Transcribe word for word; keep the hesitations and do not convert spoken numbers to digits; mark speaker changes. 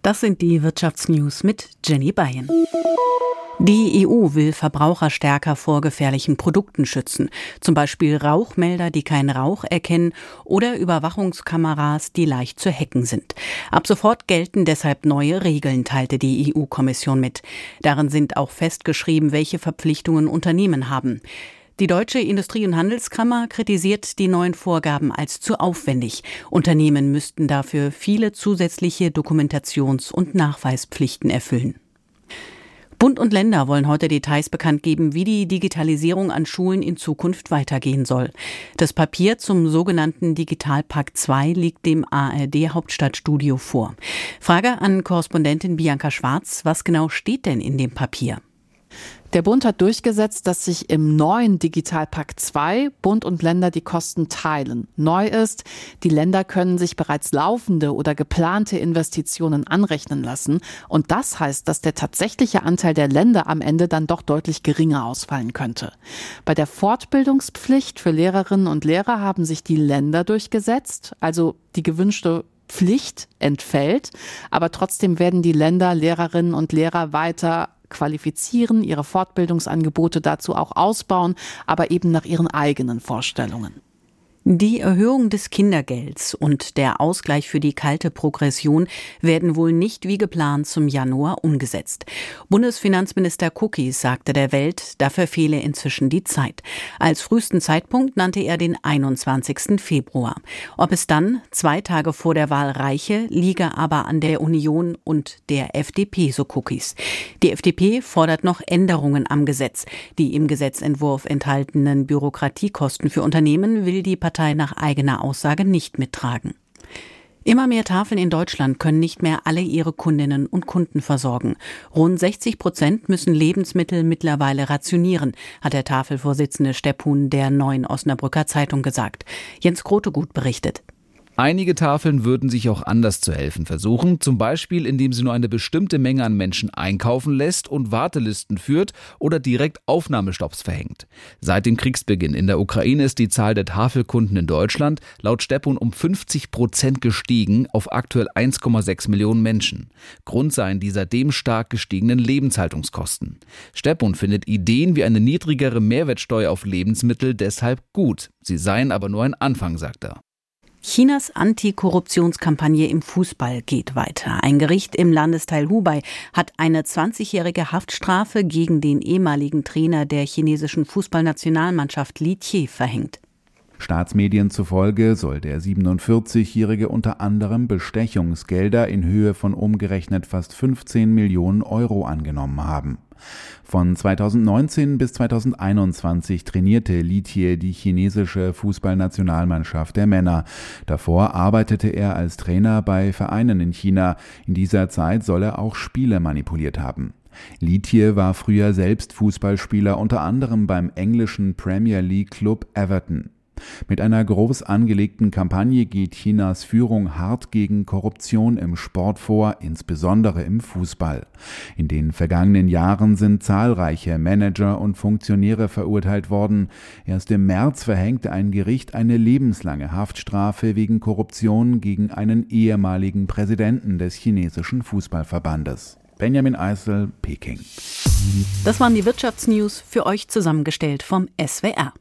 Speaker 1: Das sind die Wirtschaftsnews mit Jenny Beyen. Die E U will Verbraucher stärker vor gefährlichen Produkten schützen. Zum Beispiel Rauchmelder, die keinen Rauch erkennen, oder Überwachungskameras, die leicht zu hacken sind. Ab sofort gelten deshalb neue Regeln, teilte die E U-Kommission mit. Darin sind auch festgeschrieben, welche Verpflichtungen Unternehmen haben. Die Deutsche Industrie- und Handelskammer kritisiert die neuen Vorgaben als zu aufwendig. Unternehmen müssten dafür viele zusätzliche Dokumentations- und Nachweispflichten erfüllen. Bund und Länder wollen heute Details bekannt geben, wie die Digitalisierung an Schulen in Zukunft weitergehen soll. Das Papier zum sogenannten Digitalpakt zwei liegt dem A R D-Hauptstadtstudio vor. Frage an Korrespondentin Bianca Schwarz, was genau steht denn in dem Papier?
Speaker 2: Der Bund hat durchgesetzt, dass sich im neuen Digitalpakt zwei Bund und Länder die Kosten teilen. Neu ist, die Länder können sich bereits laufende oder geplante Investitionen anrechnen lassen. Und das heißt, dass der tatsächliche Anteil der Länder am Ende dann doch deutlich geringer ausfallen könnte. Bei der Fortbildungspflicht für Lehrerinnen und Lehrer haben sich die Länder durchgesetzt, also die gewünschte Pflicht entfällt. Aber trotzdem werden die Länder Lehrerinnen und Lehrer weiter qualifizieren, ihre Fortbildungsangebote dazu auch ausbauen, aber eben nach ihren eigenen Vorstellungen.
Speaker 1: Die Erhöhung des Kindergelds und der Ausgleich für die kalte Progression werden wohl nicht wie geplant zum Januar umgesetzt. Bundesfinanzminister Cookies sagte der Welt, dafür fehle inzwischen die Zeit. Als frühesten Zeitpunkt nannte er den einundzwanzigsten Februar. Ob es dann zwei Tage vor der Wahl reiche, liege aber an der Union und der F D P, so Cookies. Die F D P fordert noch Änderungen am Gesetz. Die im Gesetzentwurf enthaltenen Bürokratiekosten für Unternehmen will die Partei nach eigener Aussage nicht mittragen. Immer mehr Tafeln in Deutschland können nicht mehr alle ihre Kundinnen und Kunden versorgen. Rund sechzig Prozent müssen Lebensmittel mittlerweile rationieren, hat der Tafelvorsitzende Steppun der Neuen Osnabrücker Zeitung gesagt. Jens Grotegut berichtet.
Speaker 3: Einige Tafeln würden sich auch anders zu helfen versuchen, zum Beispiel indem sie nur eine bestimmte Menge an Menschen einkaufen lässt und Wartelisten führt oder direkt Aufnahmestopps verhängt. Seit dem Kriegsbeginn in der Ukraine ist die Zahl der Tafelkunden in Deutschland laut Steppun um fünfzig Prozent gestiegen auf aktuell eins Komma sechs Millionen Menschen. Grund seien die seitdem stark gestiegenen Lebenshaltungskosten. Steppun findet Ideen wie eine niedrigere Mehrwertsteuer auf Lebensmittel deshalb gut. Sie seien aber nur ein Anfang, sagt er.
Speaker 1: Chinas Antikorruptionskampagne im Fußball geht weiter. Ein Gericht im Landesteil Hubei hat eine zwanzigjährige Haftstrafe gegen den ehemaligen Trainer der chinesischen Fußballnationalmannschaft Li Jie verhängt.
Speaker 4: Staatsmedien zufolge soll der siebenundvierzigjährige unter anderem Bestechungsgelder in Höhe von umgerechnet fast fünfzehn Millionen Euro angenommen haben. Von zweitausendneunzehn bis zweitausendeinundzwanzig trainierte Li Jie die chinesische Fußballnationalmannschaft der Männer. Davor arbeitete er als Trainer bei Vereinen in China. In dieser Zeit soll er auch Spiele manipuliert haben. Li Jie war früher selbst Fußballspieler, unter anderem beim englischen Premier League Club Everton. Mit einer groß angelegten Kampagne geht Chinas Führung hart gegen Korruption im Sport vor, insbesondere im Fußball. In den vergangenen Jahren sind zahlreiche Manager und Funktionäre verurteilt worden. Erst im März verhängte ein Gericht eine lebenslange Haftstrafe wegen Korruption gegen einen ehemaligen Präsidenten des chinesischen Fußballverbandes. Benjamin Eisel, Peking.
Speaker 1: Das waren die Wirtschaftsnews, für euch zusammengestellt vom S W R.